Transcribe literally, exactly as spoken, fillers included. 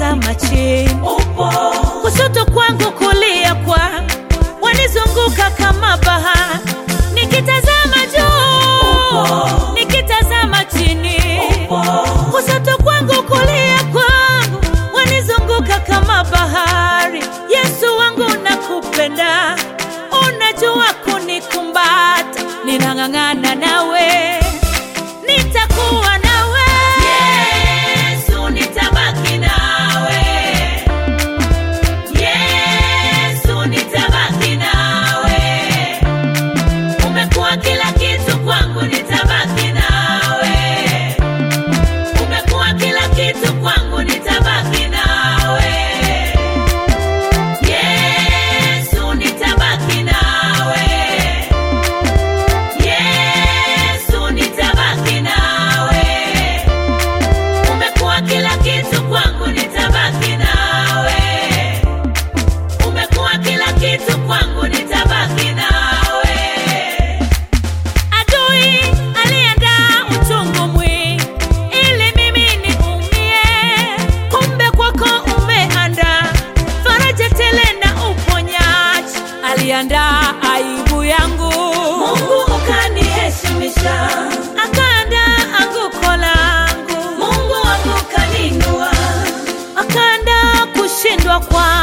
nikitazama chini upo, kushoto kwangu kulia kwangu wanizunguka kama bahari. Nikitazama juu upo, nikitazama chini upo, kushoto kwangu kulia kwangu wanizunguka kama bahari. Yesu wangu nakupenda, unajua kunikumbata, ninang'ang'ana nawe, nitakuwa nawe Yesu, nitabaki nawe Yesu, nitabaki nawe, umekuwa kila kitu kwangu, nitabaki nawe, umekuwa kila kitu kwangu, nitabaki nawe Yesu, nitabaki nawe Yesu, nitabaki nawe, umekuwa kila kitu kwangu, nitabaki nawe, umekuwa kila kitu kwangu, nitabaki nawe. Adui aliandaa uchungu mwingi ili mimi niumie, kumbe kwako umeandaa faraja tele na uponyaji. Aliandaa aibu yangu, Mungu ukaniheshimisha, akaandaa anguko langu, Mungu wangu kaninua, akaandaa kushindwa kwa